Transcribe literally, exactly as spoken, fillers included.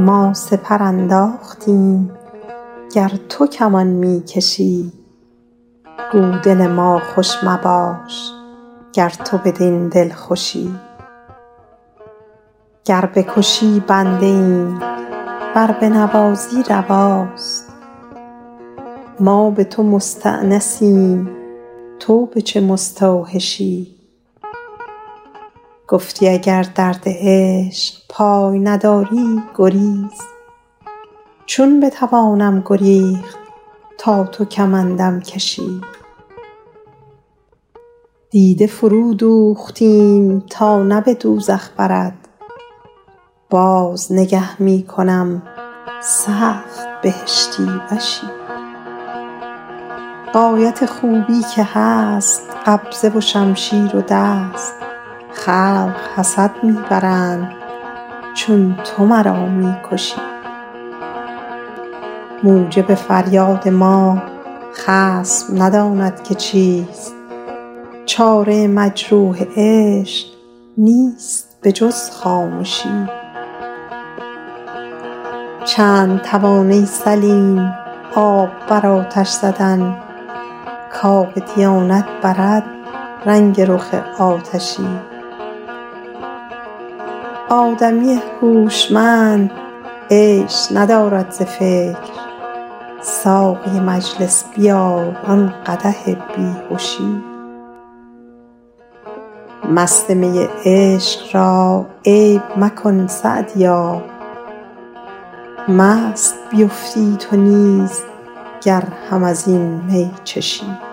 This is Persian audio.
ما سپر انداختیم گر تو کمان می کشی، گو دل ما خوش مباش گر تو بدین دل خوشی. گر بکشی بنده ایم ور بنوازی رواست، ما به تو مستأنسیم تو به چه مستوحشی. گفتی اگر درد عشق پای نداری گریز، چون بتوانم گریخت تا تو کمندم کشی. دیده فرو دوختیم تا نه به دوزخ برد، باز نگه می کنم سخت بهشتی وشی. غایت خوبی که هست قبضه و شمشیر و دست، خلق حسد می برند چون تو مرا می کشی. موجب فریاد ما خصم نداند که چیست، چاره مجروح عشق نیست به جز خامشی. چند توان ای سلیم آب بر آتش زدن، کآب دیانت برد رنگ رخ آتشی. آدمی هوشمند عیش ندارد ز فکر، ساقی مجلس بیار آن قدح بیهشی. مست می عشق را عیب مکن سعدیا، مست بیفتی تو نیز گر هم از این می چشی.